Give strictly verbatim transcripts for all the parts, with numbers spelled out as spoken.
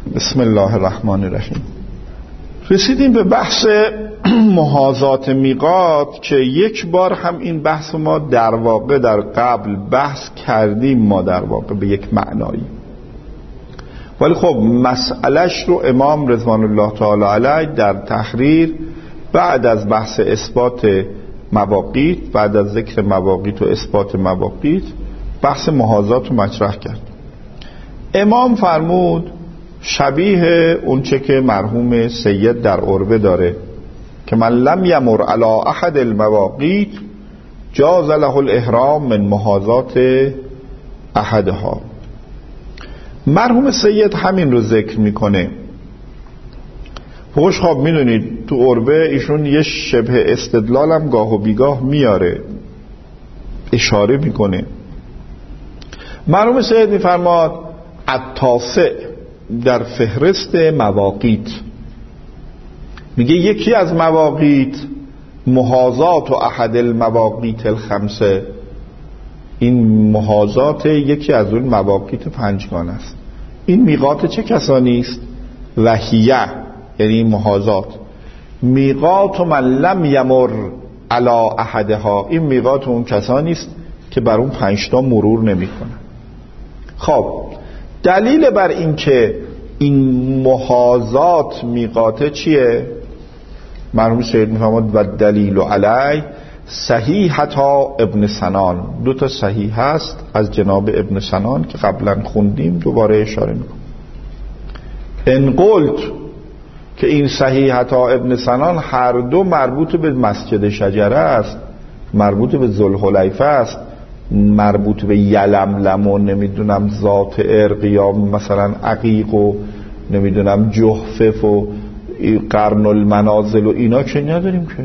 بسم الله الرحمن الرحیم. رسیدیم به بحث محاذات میقات که یک بار هم این بحث ما در واقع در قبل بحث کردیم، ما در واقع به یک معنایی، ولی خب مسئلهش رو امام رضوان الله تعالی علیه در تحریر بعد از بحث اثبات مواقیت، بعد از ذکر مواقیت و اثبات مواقیت، بحث محاذات رو مطرح کرد. امام فرمود شبیه اونچه که مرحوم سید در عربه داره که من لم یمر علی احد المواقیت جاز له الاحرام من محاذات احدها. مرحوم سید همین رو ذکر میکنه. خوش خواب میدونید تو عربه ایشون یه شبه استدلال هم گاه و بیگاه میاره، اشاره میکنه. مرحوم سید میفرماد التاسع در فهرست مواقیت، میگه یکی از مواقیت محاذات و احد المواقیت الخمسه، این محاذات یکی از اون مواقیت پنجگانه است. این میقات چه کسانی است؟ وحیه، یعنی محاذات. میقات من لم یمر علی احدها، این میقات اون کسانی است که بر اون پنج تا مرور نمیکنن. خب دلیل بر این که این محاذات میقاته چیه؟ مرحوم سید میفرماد و دلیل علی صحیحتا ابن سنان. دو تا صحیح هست از جناب ابن سنان که قبلا خوندیم، دوباره اشاره میکنم. ان قلت که این صحیحتا ابن سنان هر دو مربوط به مسجد شجره است، مربوط به ذوالحلیفه است، مربوط به یلملم و نمیدونم ذات ارق یا مثلا عقیق و نمیدونم جحفف و قرن المنازل و اینا که نداریم، که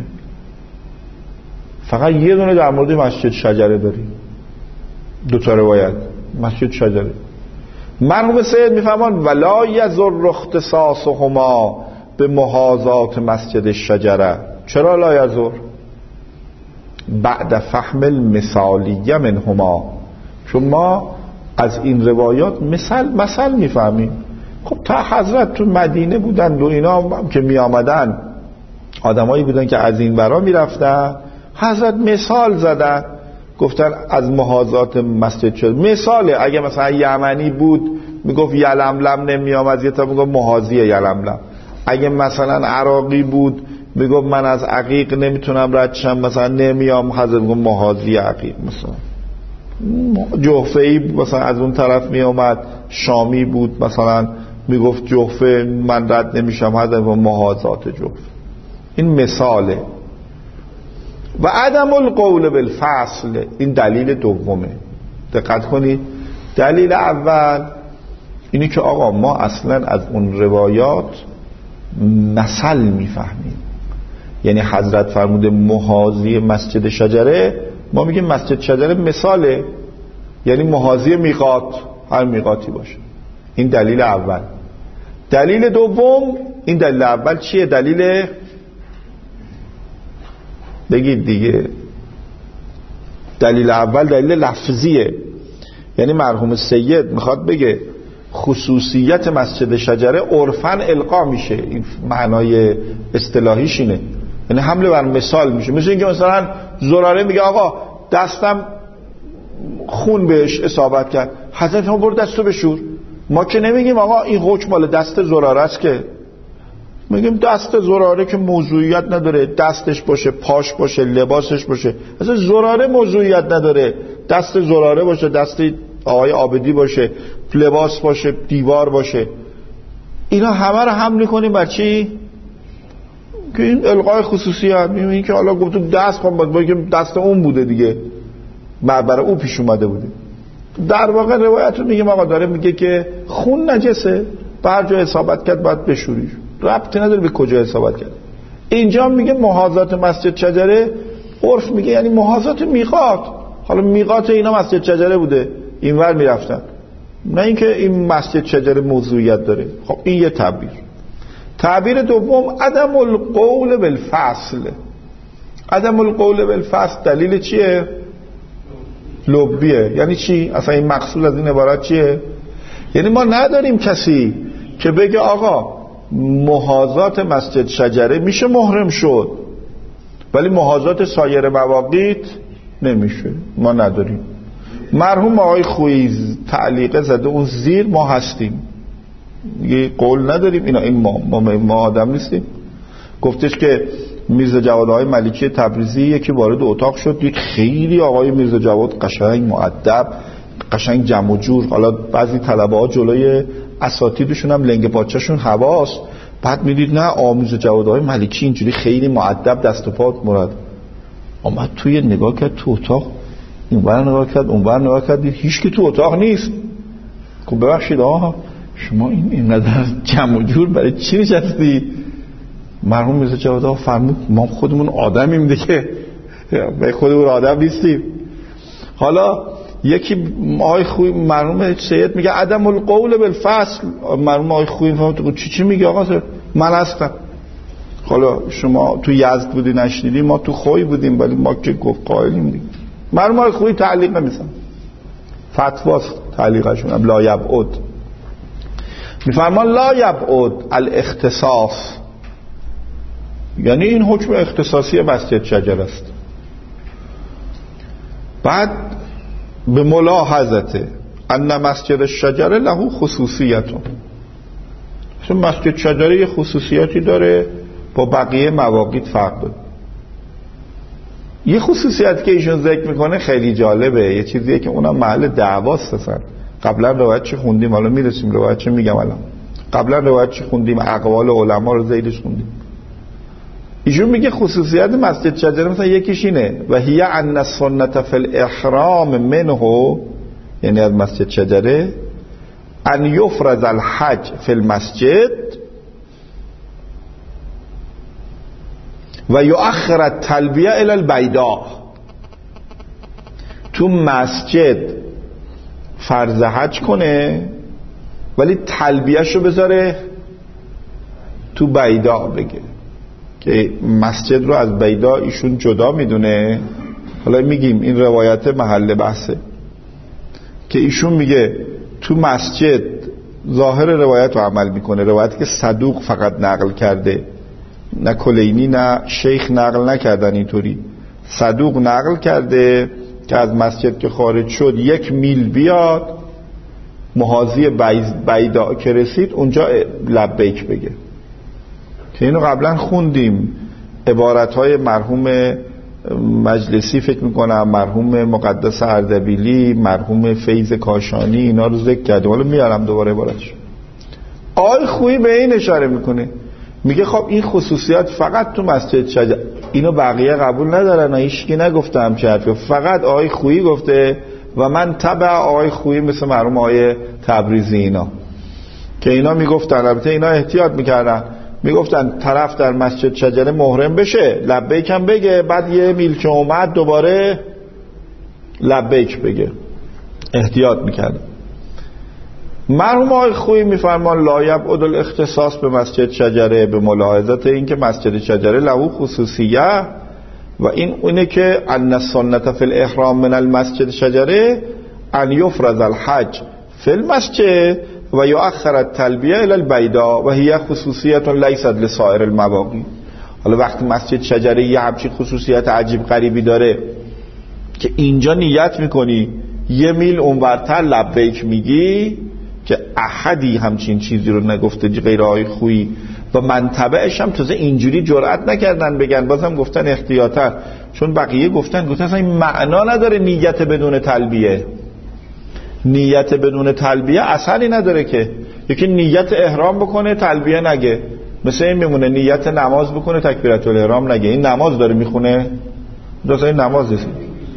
فقط یه دونه در مورد مسجد شجره داریم، دو تا روایت مسجد شجره. مرحوم سید میفهمان ولا یضر اختصاصهما به محاذات مسجد شجره. چرا لا یضر؟ بعد فهم المثالیه منهما، چون ما از این روایات مثل مثل میفهمیم. خب تا حضرت تو مدینه بودن و اینا هم که می آمدن آدمایی بودن که از این برا می رفتن، حضرت مثال زدن، گفتن از محاذات مسجد شد. مثاله اگه مثلا یمنی بود میگفت یلملم نمی آمد، یه تا میگفت محاذی یلملم. اگه مثلا عراقی بود میگفت من از عقیق نمیتونم رد شم، مثلا نمیام، حضرت میگفت محاذی عقیق. مثلا جحفه‌ای مثلا از اون طرف می آمد، شامی بود مثلا میگفت جحفه من رد نمیشم، حضرت میگفت محاذات جحفه. این مثاله. و عدم القول بالفصل، این دلیل دومه. دقت کنید، دلیل اول اینی که آقا ما اصلا از اون روایات مثل میفهمیم. یعنی حضرت فرموده محاذی مسجد شجره، ما میگیم مسجد شجره مثاله، یعنی محاذی میقات، هر میقاتی باشه. این دلیل اول. دلیل دوم، این دلیل اول چیه؟ دلیل بگید دیگه. دلیل اول دلیل لفظیه، یعنی مرحوم سید میخواد بگه خصوصیت مسجد شجره عرفاً القا میشه، این معنای اصطلاحیش اینه، یعنی حمله بر مثال میشه. مثل اینکه مثلا زراره میگه آقا دستم خون بهش اصابت کرد، حضرت هم برو دستو بشور. ما که نمیگیم آقا این حکم مال دست زراره است، که میگیم دست زراره که موضوعیت نداره، دستش باشه، پاش باشه، لباسش باشه. اصلا زراره موضوعیت نداره، دست زراره باشه، دست آقای عابدی باشه، لباس باشه، دیوار باشه. اینا همه رو حمل کنیم بر چی؟ که این القای خصوصیت. میگیم که حالا گفتم دست خون باید بگیم دست اون بوده دیگه، برای او پیش اومده بوده. در واقع روایت رو میگیم آقا داره میگه که خون نجسه، به هر جا اصابت کرد باید بشوریش، ربطی نداره به کجا اصابت کرد. اینجا میگه محاذات مسجد شجره، عرف میگه یعنی محاذات میقات. حالا میقات اینا مسجد شجره بوده، اینور میرفتن، نه اینکه این مسجد شجره موضوعیت داره. خب این یه تعبیر. تعبیر دوم عدم القول بالفصل. عدم القول بالفصل دلیل چیه؟ لبیه. یعنی چی؟ اصلا این مقصود از این عبارت چیه؟ یعنی ما نداریم کسی که بگه آقا محاذات مسجد شجره میشه محرم شد، ولی محاذات سایر مواقیت نمیشه، ما نداریم. مرحوم آقای خویی تعلیقه زده اون زیر ما هستیم، یه قول نداریم اینا، این ما ما, ما آدم نیستیم. گفتش که میرزا جواد آقای ملکی تبریزی یکی وارد اتاق شد، دید خیلی آقای میرزا جواد قشنگ مؤدب، قشنگ جمع و جور، حالا بعضی طلبه ها جلوی اساتیدشون هم لنگ پاچه‌شون هواست، بعد میدید نه آموز جواد آقای ملکی اینجوری خیلی مؤدب دست و پا مراد. آمد توی نگاه کرد تو اتاق، اونور نگاه کرد اونور نگاه کرد، دید هیچ کی تو اتاق نیست. خب ببخشید آها شما این اینقدر جمع و جور برای چی نشستی؟ مرحوم میرزا جواد آقا فرمود ما خودمون آدمیم دیگه، به خودمون آدم نیستیم. حالا یکی آقای خوی مرحوم سید میگه عدم القول بالفصل، مرحوم آقای خوی فرمود چی چی میگه آقا؟ من هستم. حالا شما تو یزد بودی نشنیدی، ما تو خوی بودیم ولی ما که گفت قائلیم دیگه. مرحوم آقای خوی تعلیق نمیزن، فتواست تعلیقشون هم لا یبعد، میفرمان لا یبعد الاختصاص، یعنی این حکم اختصاصی مسجد شجر است. بعد به ملاحظته ان مسجد الشجره له خصوصیت، چون مسجد شجره یه خصوصیاتی داره با بقیه مواقیت فرق داره. یه خصوصیت که ایشون ذکر میکنه خیلی جالبه، یه چیزیه که اونم محل دعواست اصلا. قبلا روایت چی خوندیم، حالا میرسیم روایت چی میگم الان. قبلا روایت چی خوندیم، اقوال علما رو زیدش خوندیم. ایشون میگه خصوصیت مسجد شجره مثلا یکیش اینه و هی ان السنت فی الاحرام منه، یعنی از مسجد شجره ان یفرض الحج فی المسجد و یؤخر التلبیه الی البیداء، تو مسجد فرض حج کنه ولی تلبیهشو بذاره تو بیداء بگه، که مسجد رو از بیداء ایشون جدا میدونه. حالا میگیم این روایت محل بحثه که ایشون میگه تو مسجد ظاهر روایت رو عمل میکنه، روایتی که صدوق فقط نقل کرده، نه کلینی نه شیخ نقل نکردن، اینطوری صدوق نقل کرده که از مسجد که خارج شد یک میل بیاد محاذی بیداء که رسید اونجا لبیک بگه، که اینو قبلا خوندیم. عبارتهای مرحوم مجلسی فکر میکنم، مرحوم مقدس اردبیلی، مرحوم فیض کاشانی، اینا رو ذکر کرده. حالا میارم دوباره عبارتش. آقای خویی به این اشاره میکنه، میگه خب این خصوصیات فقط تو مسجد شجره، اینو بقیه قبول ندارن، هیچکی نگفته همچه حرفی، فقط آقای خویی گفته و من تبع آقای خویی، مثل مرحوم آقای تبریزی اینا که اینا میگفتن، البته اینا احتیاط میکردن، میگفتن طرف در مسجد شجره محرم بشه لبیک هم بگه، بعد یه میل که اومد دوباره لبیک بگه، احتیاط میکرد. مرحوم آقای خویی میفرمان لا یبعد الاختصاص به مسجد شجره به ملاحظت این که مسجد شجره له خصوصیه و این اونه که ان السنت فی الاحرام من المسجد شجره ان یفرض الحج فی المسجد و یؤخر التلبیه الی البیداء و هی خصوصیت لیست لسائر المواقیت. حالا وقتی مسجد شجره یه همچین خصوصیت عجیب غریبی داره که اینجا نیت میکنی یه میل اونورتر لبیک میگی، که احدی همچین چیزی رو نگفته غیر آقای خویی و منطبعش هم تازه اینجوری جرأت نکردن بگن، بازم گفتن احتیاطاً، چون بقیه گفتن گفتن اصلا این معنا نداره نیت بدون تلبیه، نیت بدون تلبیه اصلی نداره که یکی نیت احرام بکنه تلبیه نگه، مثل این میمونه نیت نماز بکنه تکبیرت الاحرام نگه. این نماز داره میخونه، درست این نماز نیست.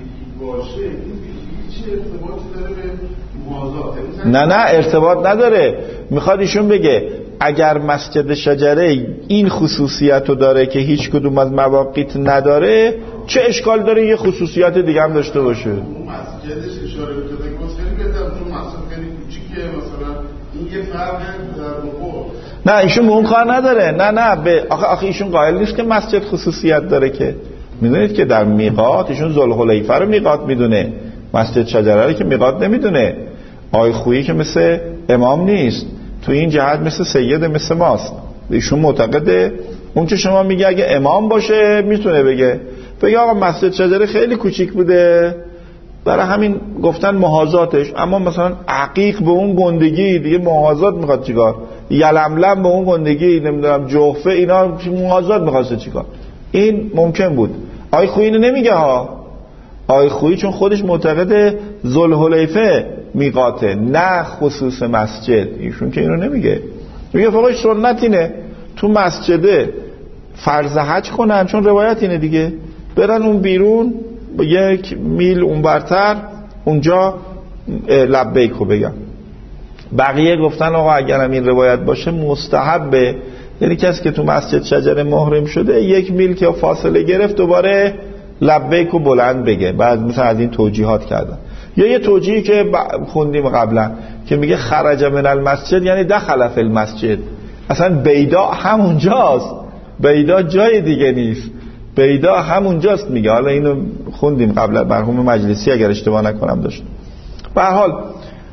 نه نه ارتباط نداره. میخواد ایشون بگه اگر مسجد شجره این خصوصیت رو داره که هیچ کدوم از مواقیت نداره، چه اشکال داره یه خصوصیت دیگه هم داشته باشه؟ اون مسجدش اشاره بکنه که خیلی بهتر، چون مسجد خیلی کوچیکه مثلا این یه فرق در موقع. نه ایشون به اون کار نداره. نه نه به آخه آخه ایشون قائل نیست که مسجد خصوصیت داره، که میدونید که در میقات ایشون ذوالحلیفه رو میقات میدونه، مسجد شجره رو که میقات نمیدونه. آقای خویی که مثل امام نیست، تو این جهت مثل سید مثل ماست. ایشون معتقده اون که شما میگه اگه امام باشه میتونه بگه بگه آقا مسجد شجره خیلی کوچیک بوده برای همین گفتن محاذاتش، اما مثلا عقیق به اون گندگی دیگه محاذات میخواد چیکار، یلملم به اون گندگی نمیدونم جوفه اینا محاذات میخواسته چیکار. این ممکن بود. آقای خویی اینو نمیگه ها. آقای خویی چون خودش معتقد ذوالحلیفه میقاته نه خصوص مسجد، ایشون که اینو نمیگه، میگه فقط سنت اینه تو مسجده فرض حج کنن، چون روایت اینه دیگه، برن اون بیرون با یک میل اون برتر اونجا لبیکو بگم. بقیه گفتن آقا اگرم این روایت باشه مستحبه، یعنی کسی که تو مسجد شجره محرم شده یک میل که فاصله گرفت دوباره لبیکو بلند بگه. بعد مثلا از این توجیهات کردن. یا یه توجیهی که خوندیم قبلا که میگه خرج من المسجد یعنی دخل فی المسجد، اصلا بیدا همونجاست، بیدا جای دیگه نیست، بیدا همونجاست میگه. حالا اینو خوندیم قبلا، مرحوم مجلسی اگر اشتباه نکنم داشت. به هر حال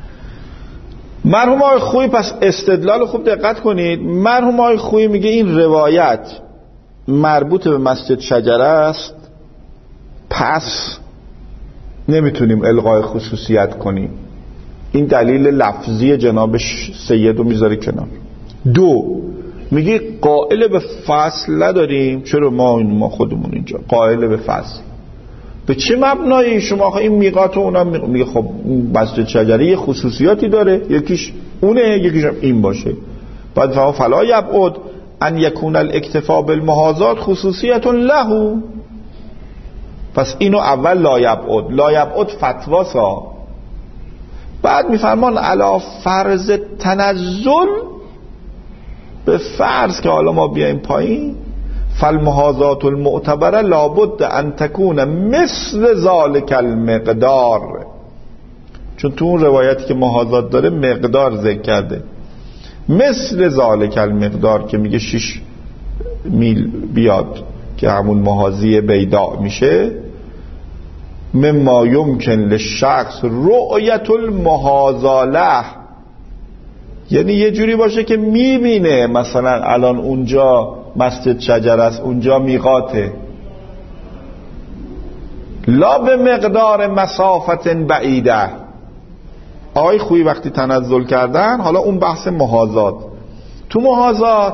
مرحوم آقای خویی پس استدلال خوب دقت کنید. مرحوم آقای خویی میگه این روایت مربوط به مسجد شجره است، پس نمیتونیم الغای خصوصیت کنیم. این دلیل لفظی جناب سید رو میذاره کنار. دو، میگه قائل به فصل نداریم. چرا ما ما خودمون اینجا قائل به فصل؟ به چه مبنایی شما آخه این میقات و اونم میگه؟ خب مسجد شجره یه خصوصیاتی داره، یکیش اونه یکیش هم این باشه. بعد فها فلا یبعد ان یکون الاکتفاء بالمحاذات خصوصیت له. پس اینو اول لا یبعد، لا یبعد فتواسا. بعد میفرمان علا فرض تنزل، به فرض که حالا ما بیایم پایین، فالمحاذات المعتبره لابد ان تکون مثل ذالک المقدار. چون تو اون روایتی که محاذات داره مقدار ذکر کرده، مثل ذالک المقدار که میگه شش میل بیاد که همون محاذی بیدا میشه. مما یمکن للشخص رؤیت المحاذاله، یعنی یه جوری باشه که میبینه مثلا الان اونجا مسجد شجره است، اونجا میقاته، لا به مقدار مسافت بعیده. آقای خویی وقتی تنزل کردن، حالا اون بحث محاذات، تو محاذات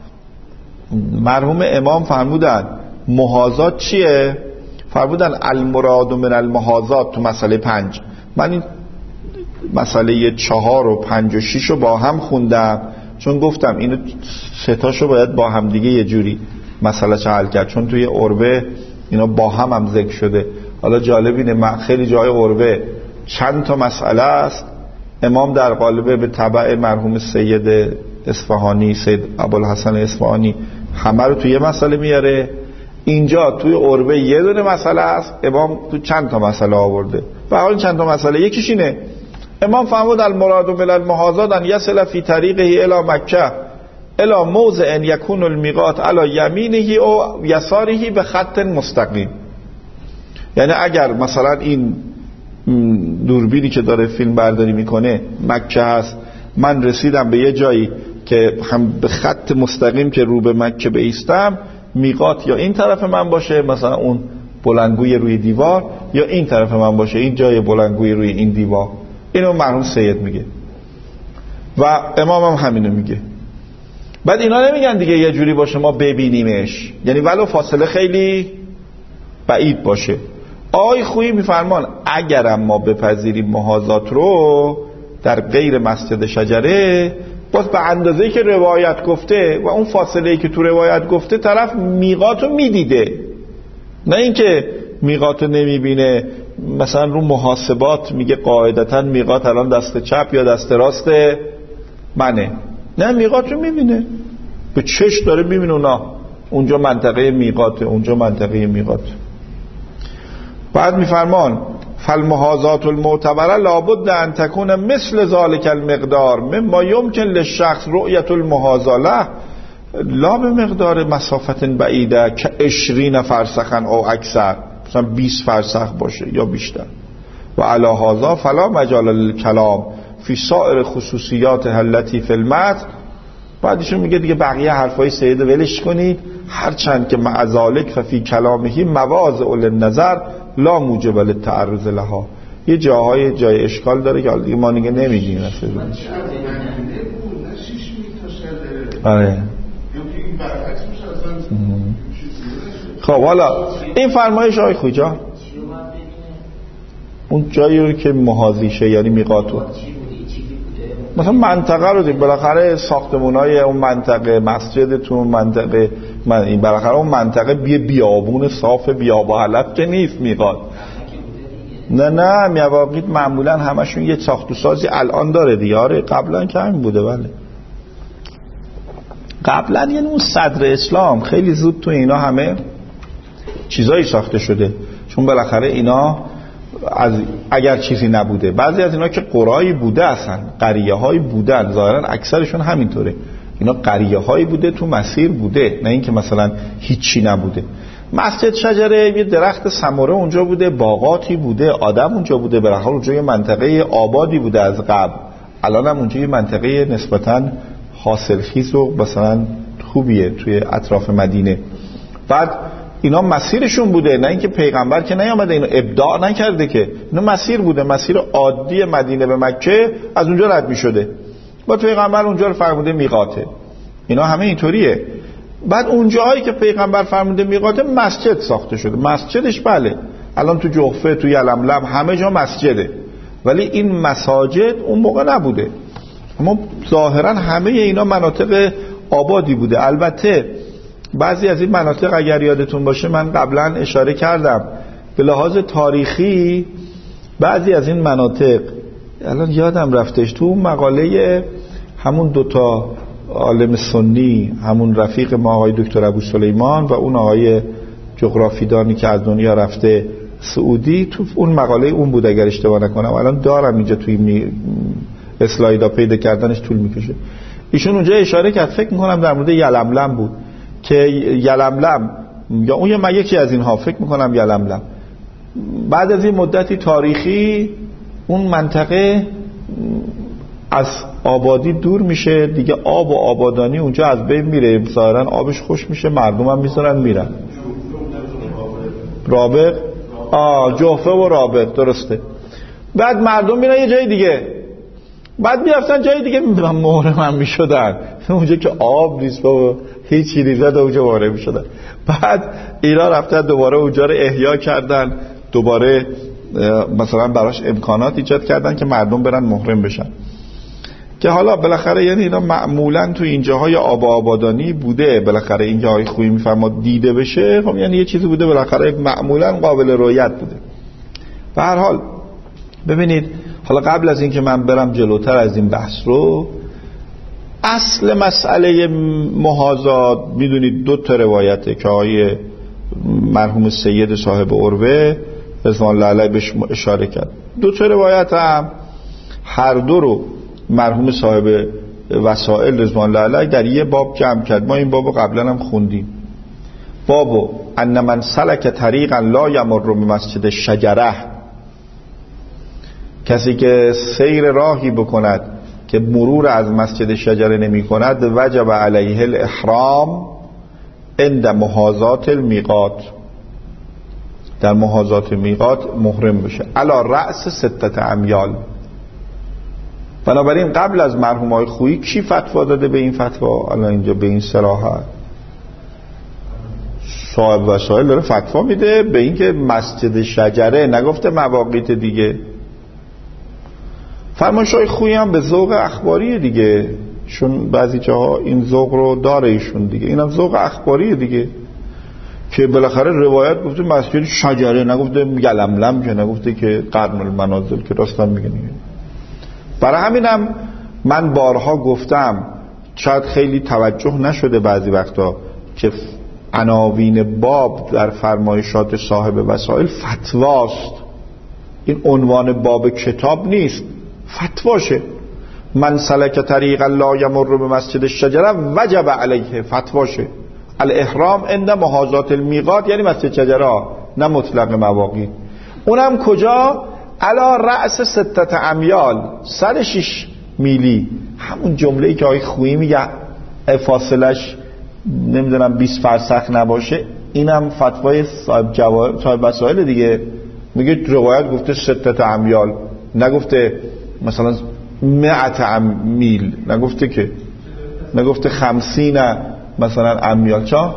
مرحوم امام فرمودن محاذات چیه؟ فرمودن المراد من المحاذات تو مسئله پنج. من این مسئله چهار و پنج و شیش رو با هم خوندم، چون گفتم اینو ستاشو باید با هم دیگه یه جوری مسئله چه حل کرد، چون توی عربه اینا با هم هم ذکر شده. حالا جالب اینه خیلی جای عربه چند تا مسئله است، امام در قالب به تبع مرحوم سید اصفهانی، سید ابوالحسن اصفهانی همه رو توی یه مسئله میاره. اینجا توی عربه یه دونه مسئله است، امام تو چند تا مسئله آورده. و حال چند تا مسئله یکیش اینه، امام فرمود المراد من المحاذات ان یصل فی طریقه الی مکه الی موضع یکون المیقات علی یمینه و یساره به خط مستقیم. یعنی اگر مثلا این دوربینی که داره فیلم برداری میکنه مکه هست، من رسیدم به یه جایی که هم به خط مستقیم که رو به مکه بایستم، میقات یا این طرف من باشه مثلا اون بلندگوی روی دیوار، یا این طرف من باشه این جای بلندگوی روی این دیوار. اینو مرحوم سید میگه و امام هم همینو میگه. بعد اینا نمیگن دیگه یه جوری باشه ما ببینیمش، یعنی ولو فاصله خیلی بعید باشه. آقای خویی میفرمان اگرم ما بپذیریم محاذات رو در غیر مسجد شجره، باز به اندازه‌ای که روایت گفته و اون فاصله‌ای که تو روایت گفته طرف میقاتو میدیده، نه اینکه میقاتو نمیبینه. مثلا رو محاسبات میگه قاعدتاً میقات الان دست چپ یا دست راست منه، نه میقاتو میبینه، به چشم داره میبینه اونا اونجا منطقه میقاته، اونجا منطقه میقاته. بعد میفرمان فالمحاذات المعتبره لابد ان تكون مثل ذلك المقدار مما يمكن للشخص رؤية المحاذله لا به مقدار مسافت بعیده که عشرین فرسخا او اکثر، مثلا بیست فرسخ باشه یا بیشتر. و علی هذا فلا مجال للکلام فی سائر خصوصیات التی فی المتن. بعدشون میگه دیگه بقیه حرفای سید ولش کنید، هرچند که مع ذالک ففی کلامه مواضع للنظر لا موجب للتعرض لها. یه جاهای جای اشکال داره که حالا ما دیگه نمیگیم اصلا. آره. خب حالا این فرمایش آقای خوجا اون جایی رو که محاذیشه یعنی میقاتو مثلا منطقه رو دیگه بالاخره ساختمونای اون منطقه، مسجدتون منطقه من این بالاخره اون منطقه بی بیابون صاف بیابا حلب که نیست میقات. نه نه میواقیت معمولا همشون یه ساخت و سازی الان داره دیگه. آره قبلا که همین بوده. بله قبلا یعنی اون صدر اسلام خیلی زود تو اینا همه چیزایی ساخته شده، چون بالاخره اینا از اگر چیزی نبوده، بعضی از اینا که قرایی بوده اصلا قریه هایی بودن، ظاهرا اکثرشون همینطوره، اینا قریه هایی بوده تو مسیر بوده، نه اینکه مثلا هیچی نبوده. مسجد شجره یه درخت ثمره اونجا بوده، باغاتی بوده، آدم اونجا بوده، بالاخره اونجا یه منطقه آبادی بوده از قبل، الان هم اونجا یه منطقه نسبتاً حاصلخیز و مثلا خوبیه توی اطراف مدینه. بعد اینا مسیرشون بوده، نه اینکه پیغمبر که نیامده اینو ابداع نکرده که، اینا مسیر بوده، مسیر عادی مدینه به مکه از اونجا رد می شده، با پیغمبر اونجا رو فرموده میقاته. اینا همه اینطوریه. بعد اونجاهایی که پیغمبر فرموده میقاته مسجد ساخته شده. مسجدش بله الان تو جحفه تو یلملم همه جا مسجده، ولی این مساجد اون موقع نبوده. اما ظاهرا همه اینا مناطق آبادی بوده. البته بعضی از این مناطق اگر یادتون باشه من قبلا اشاره کردم به لحاظ تاریخی بعضی از این مناطق الان یادم رفتش، تو مقاله همون دوتا عالم سنی، همون رفیق ما آقای دکتر ابو سلیمان و اون آقای جغرافیدانی که از دنیا رفته سعودی، تو اون مقاله اون بود اگر اشتباه نکنم، الان دارم اینجا توی می... اسلایدا پیدا کردنش طول میکشه. ایشون اونجا اشاره کرد، فکر میکنم در مورد یلملم بود که یلملم یا اون یا یکی از اینها، فکر میکنم یلملم، بعد از این مدتی تاریخی اون منطقه از آبادی دور میشه دیگه، آب و آبادانی اونجا از بین میره، ظاهرا آبش خوش میشه، مردم هم میذارن میرن. رابق آه جحفه و رابق درسته. بعد مردم میرن یه جای دیگه، بعد میرفتن جای دیگه محرم هم میشدن، اونجا که آب نیست بابا هیچی نیست اونجا محرم میشدن. بعد اینا رفتن دوباره اونجا رو احیا کردن، دوباره مثلا براش امکانات ایجاد کردن که مردم برن محرم بشن، که حالا بالاخره یعنی اینا معمولا تو این جاهای آب آبادانی بوده، بالاخره این جاهای خوبی میفرماد دیده بشه، خب یعنی یه چیزی بوده بالاخره معمولا قابل رؤیت بوده. به هر حال ببینید، حالا قبل از اینکه من برم جلوتر از این بحث رو، اصل مسئله محاذات میدونید دو تا روایته که آقای مرحوم سید صاحب عروه رضوان الله علیه بهش اشاره کرد. دو تا روایت هم هر دو رو مرحوم صاحب وسائل رضوان الله علیه در یه باب جمع کرد. ما این بابو قبلا هم خوندیم، بابو ان من سلک طریقا لا یمر بمسجد شجره، کسی که سیر راهی بکند که مرور از مسجد شجره نمی کند، وجب علیه الاحرام عند محاذات المیقات، در محاذات میقات محرم بشه علی رأس ستت امیال. بنابراین قبل از مرحوم آقای خویی کی فتوا داده به این فتوا؟ الان اینجا به این صراحت صاحب وسائل داره فتوا میده به این که مسجد شجره، نگفته مواقیت دیگه. فرمایش های خویی هم به ذوق اخباری دیگه، چون بعضی جاها این ذوق رو داره ایشون دیگه، اینم ذوق اخباری دیگه، که بالاخره روایت گفته مسجد شجره، نگفته یلملم، که نگفته که قرن المنازل، که راستم میگه دیگه. برای همینم من بارها گفتم، شاید خیلی توجه نشده بعضی وقتا، که عناوین باب در فرمایشات صاحب وسائل فتواست. این عنوان باب کتاب نیست، فتواشه. من سلک طریقا لا یمر بمسجد الشجره وجب علیه، فتواشه. الاحرام عند محاذات المیقات یعنی مسجد شجره، نه مطلق مواقیت. اونم کجا؟ علا رأس ستت امیال، سر شش میلی. همون جمله‌ای که آقای خویی میگه فاصلش نمیدونم بیست فرسخ نباشه، اینم فتوای صاحب جواهر صاحب وسائل دیگه. میگه روایت گفته ستت امیال، نگفته مثلا مئت میل، نگفته که نگفته خمسین مثلا امیال. چا؟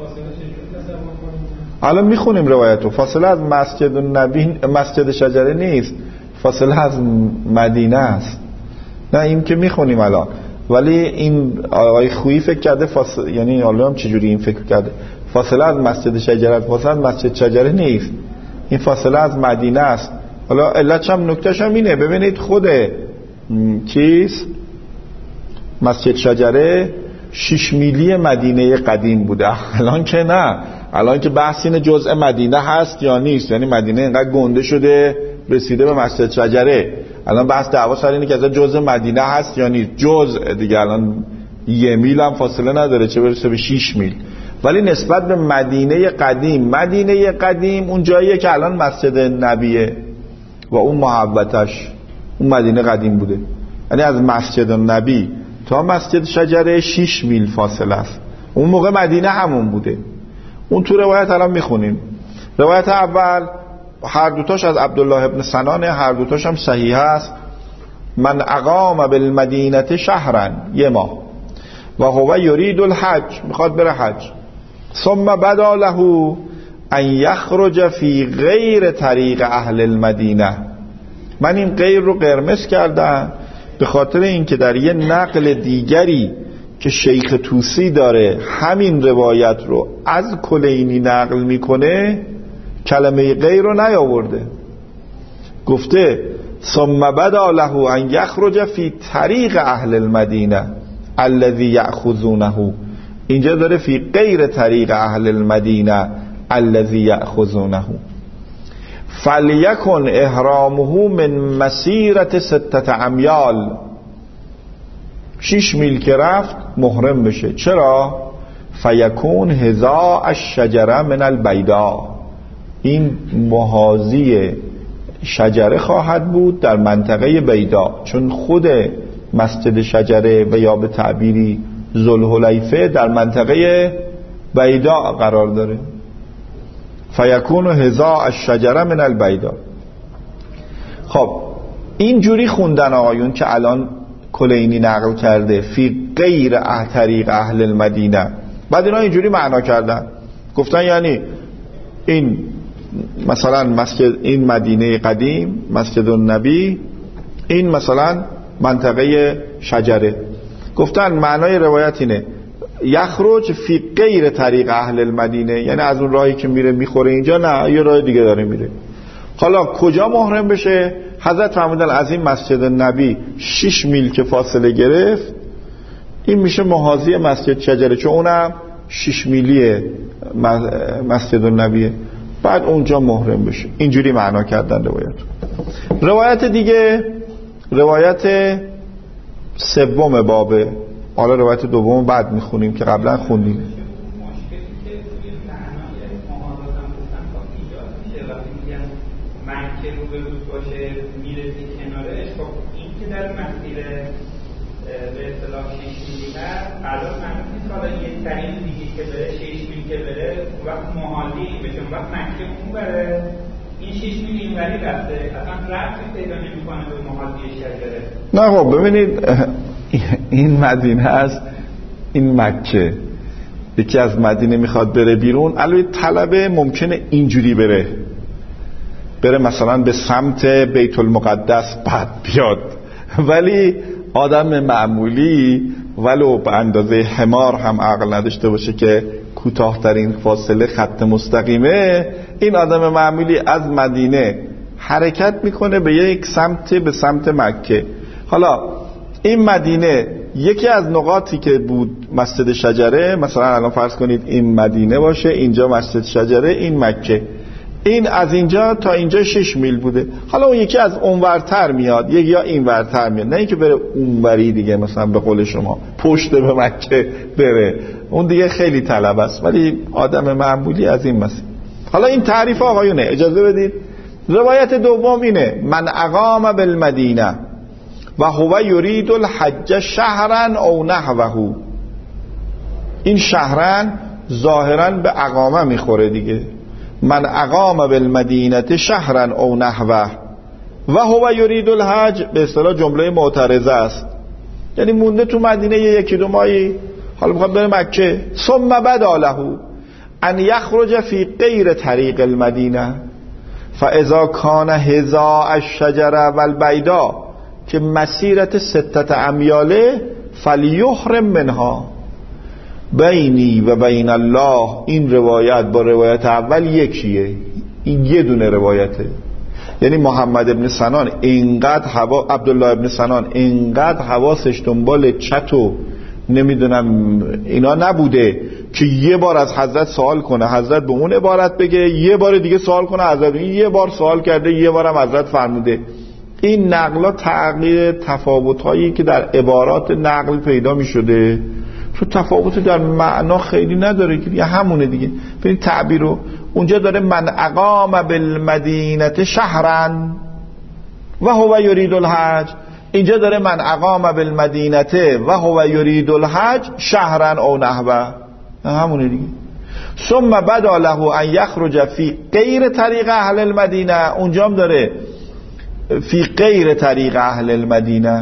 الان میخونیم روایتو. فاصله از مسجد النبی مسجد شجره نیست، فاصله از مدینه است. نه این که میخونیم الان، ولی این آقای خویی فکر کرده فاصله، یعنی حالا هم چجوری این فکر کرده فاصله از مسجد شجره، فاصله از مسجد شجره نیست، این فاصله از مدینه است. حالا علتش هم نکتهش هم اینه، ببینید خود چیز مسجد شجره شش میلی مدینه قدیم بوده. الان که نه، الان که بحث اینه جزء مدینه هست یا نیست، یعنی مدینه اینقدر گنده شده رسیده به مسجد شجره. الان بحث دعوا سر اینه که از جزء مدینه هست یا نیست. جزء دیگه، الان یه میل هم فاصله نداره چه برسه به شش میل. ولی نسبت به مدینه قدیم، مدینه قدیم اون جاییه که الان مسجد نبیه و اون محوطش، اون مدینه قدیم بوده. یعنی از مسجد نبی تا مسجد شجره شش میل فاصله است. اون موقع مدینه همون بوده. اون تو روایت الان میخونیم. روایت اول هر دوتاش از عبدالله ابن سنانه، هر دوتاش هم صحیح است. من اقام بالمدینه شهرا، یه ماه، و هو یرید الحج، میخواد بره حج. ثم بدا له ان یخرج فی غیر طریق اهل المدینه. من این غیر رو قرمز کردم به خاطر اینکه در یه نقل دیگری که شیخ توسی داره همین روایت رو از کلینی نقل میکنه کلمه غیر رو نیاورده، گفته ثم بدا له ان یخرج فی طریق اهل المدینه الذی یأخذونه. اینجا داره فی غیر طریق اهل المدینه الذی یأخذونه. فلیکن احرامه من مسیرت ستت امیال، شش میل که رفت محرم بشه. چرا؟ فیکون هزاء الشجره من البیضاء، این محاذی شجره خواهد بود در منطقه بیضاء، چون خود مسجد شجره و یا به تعبیری ذوالحلیفه در منطقه بیضاء قرار داره. فیکون هزاء الشجره من البیضاء. خب اینجوری خوندن آقایون که الان کلینی نقل کرده فی غیر اه طریق اهل المدینه. بعد اینا اینجوری معنا کردن، گفتن یعنی این مثلا مسجد، این مدینه قدیم مسجد النبی، این مثلا منطقه شجره. گفتن معنای روایت اینه یخرج فی غیر طریق اهل المدینه، یعنی از اون راهی که میره میخوره اینجا، نه یه راه دیگه داره میره. حالا کجا محرم بشه؟ حضرت فرمودن از این مسجد نبی شش میل که فاصله گرفت این میشه محاذی مسجد شجره، چون اونم شش میلیه مسجد النبیه، بعد اونجا محرم بشه. اینجوری معنا کردن روایت. روایت دیگه روایت سوم بابه، حالا روایت دوم بعد میخونیم که قبلا خوندیم. مکه رو به روز باشه میرسی کنارش، خب این که در مسیر به اصطلاح شش میلی هست، الان معنی نیست حالا یه طریق دیگه که بره شش میل که بره وقت محالی بشه، وقت مکه اون بره این شش میل این وری رفته، اصلا رفتی پیدا نمی‌کنه به محالی شجره. نه خب ببینید این مدینه هست، این مکه، یکی از مدینه میخواد بره بیرون، البته طلبه ممکنه اینجوری بره بره مثلا به سمت بیت المقدس بعد بیاد، ولی آدم معمولی ولو به اندازه حمار هم عقل نداشته باشه که کوتاه‌ترین فاصله خط مستقیمه، این آدم معمولی از مدینه حرکت میکنه به یک سمت، به سمت مکه. حالا این مدینه یکی از نقاطی که بود مسجد شجره، مثلا الان فرض کنید این مدینه باشه، اینجا مسجد شجره، این مکه، این از اینجا تا اینجا شش میل بوده. حالا اون یکی از اونورتر میاد، یک یا اینورتر میاد، نه اینکه بره اونوری دیگه، مثلا به قول شما پشت به مکه بره، اون دیگه خیلی طلب است، ولی آدم معمولی از این مسیر. حالا این تعریف آقایونه، اجازه بدید روایت دوم اینه من اقام بالمدینه و هو یرید الحج شهرا او نحوه. این شهرا ظاهرا به اقامه میخوره دیگه. من اقام بالمدینه شهرا او نحوه و هو یرید الحج به اصطلاح جمله معترضه است، یعنی مونده تو مدینه یکی دو ماهی، حالا میخواد بره مکه. ثم بدا له ان یخرج فی غیر طریق المدینه فاذا کان هزاء الشجره والبیدا که مسیرت ستت امیاله فلیحرم منها. بینی و بین الله، این روایت با روایت اول یکیه، این یه دونه روایته. یعنی محمد ابن سنان اینقدر هوا عبدالله ابن سنان اینقدر حواسش دنبال چت و نمیدونم اینا نبوده که یه بار از حضرت سوال کنه حضرت به اون عبارت بگه، یه بار دیگه سوال کنه حضرت یه بار سوال کرده یه بارم حضرت فرموده. این نقلا تغییر تفاوت‌هایی که در عبارات نقل پیدا می‌شده تو تفاوت در معنا خیلی نداره که دیگه همونه دیگه. ببین تعبیر رو اونجا داره من اقام بالمدینه شهرا و هو یرید الحج، اینجا داره من اقام بالمدینه و هو یرید الحج شهرا او نحوه، همونه دیگه. ثم بدا له ان یخرج فی غیر طریق اهل المدینه، اونجا هم داره فی غیر طریق اهل المدینه،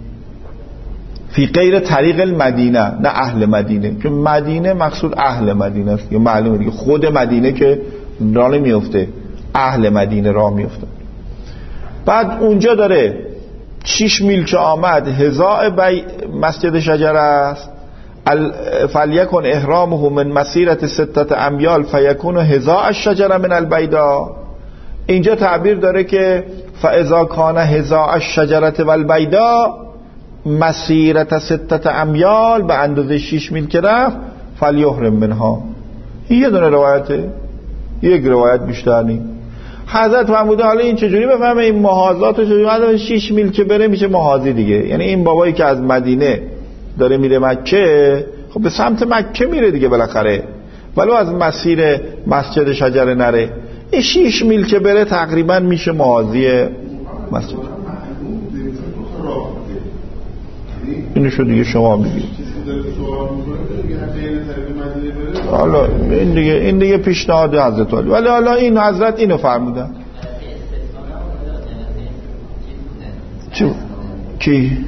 فی غیر طریق المدینه نه اهل مدینه، که مدینه مقصود اهل مدینه است، یا معلومه دیگه خود مدینه که راه نمیفته، اهل مدینه راه میفته. بعد اونجا داره شش میل که آمد هزاء بی مسجد شجره است، فلیکن احرامه من مسیرت ستت امیال فیکون هزاء الشجره من البیدا. اینجا تعبیر داره که فاذا کان هزاء الشجره والبیدا مسیرت ستت امیال، به اندازه شش میل که رفت فلیحرم منها. این یه دونه روایته، یک روایت بیشتر نیست. حضرت فرموده حالا این چجوری بفهمه این محاذات رو چجوری شش میل که بره میشه محاذی دیگه، یعنی این بابایی که از مدینه داره میره مکه خب به سمت مکه میره دیگه بالاخره، ولو از مسیر مسجد شجره نره، این شش میل که بره تقریبا میشه محاذی مسجد. اینو شو دیگه شما میگید. حالا این دیگه این دیگه پیشنهاد حضرت علی، ولی حالا این حضرت اینو فرمودن. چی؟ کی؟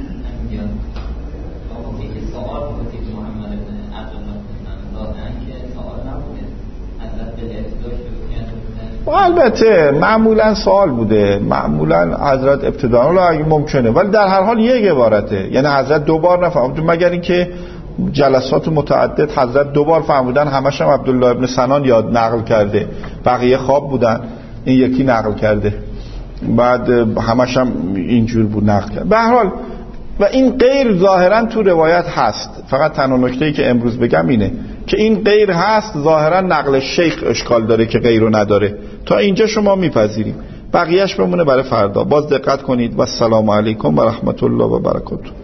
البته معمولا سوال بوده، معمولا حضرت ابتداء اگه ممکنه، ولی در هر حال یک عبارته، یعنی حضرت دو بار نفرمود، مگر اینکه جلسات متعدد حضرت دو بار فرمودن، همش هم عبدالله ابن سنان یاد نقل کرده، بقیه خواب بودن، این یکی نقل کرده، بعد همش هم اینجور بود نقل کرد. به هر حال و این غیر ظاهرا تو روایت هست، فقط تنها نکته‌ای که امروز بگم اینه که این غیر هست، ظاهرا نقل شیخ اشکال داره که غیر رو نداره. تا اینجا شما میپذیریم، بقیهش بمونه برای فردا. باز دقت کنید و السلام علیکم و رحمت الله و برکاته.